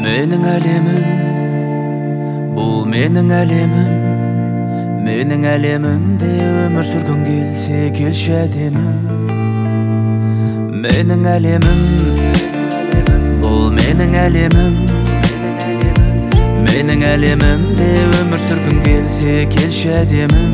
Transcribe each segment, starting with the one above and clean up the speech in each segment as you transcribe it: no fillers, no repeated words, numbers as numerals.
Mening әлемім, бұл менің әлемім. Менің әлемімде өмір сүргің келсе, келші әдемім. Менің әлемім, бұл менің әлемім. Менің әлемімде өмір сүргің келсе, келші әдемім.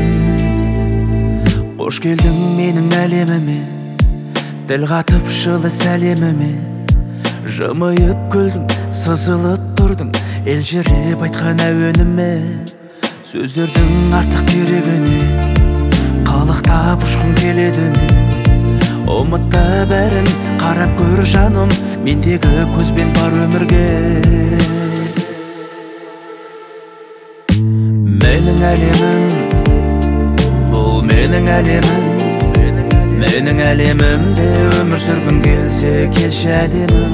Қош келдің менің әлеміме, тіл қатып жылы сәлеміме. Жымайып күлдің, сызылып тұрдың, елжіреп айтқан әуеніме. Сөздердің артық керегіне, қалықтап ұшқың келеді ме? Ұмытты бәрін, қарап көр жаным, мендегі көзбен бар өмірге. Менің әлемім, бұл менің әлемім. Менің әлемімде өмір сүргің келсе, келші әдемім.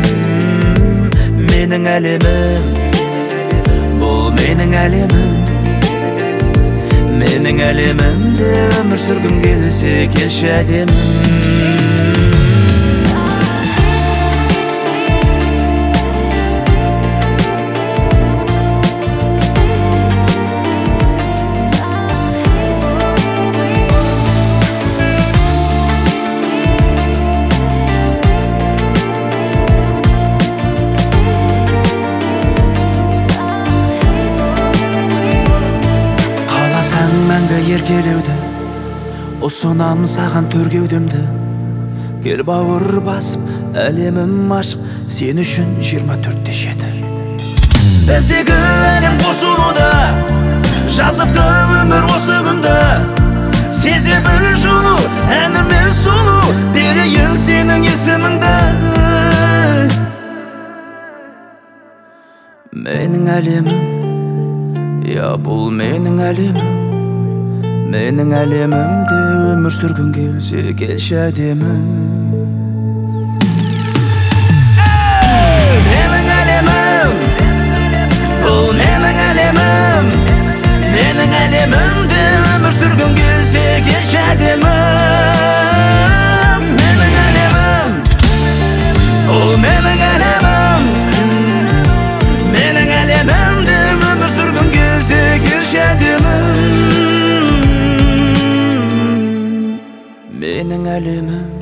Менің әлемім, бұл менің әлемім. Менің әлемімде өмір сүргің келсе, келші әдемім. Мәңгі еркелеуді, ұсынам саған төргеудемді. Кел бауыр басып, әлемім ашық, сен үшін 24/7. Біздегі әлем қосылуда, жазыпты өмір осы күнді. Сезе біл жылу, әніме сұлу, берейін сенің есіміңді. Менің әлемім, я бұл менің әлемім. Менің әлемімде өмір сүргің келсе, келші әдемім. Менің әлемім, бұл менің әлемім. Менің әлемімде өмір сүргің келсе, келші әдемім. Менің әлемім, бұл менің әлемім. Менің әлемімде өмір сүргің келсе, келші әдемім. Менің әлемім.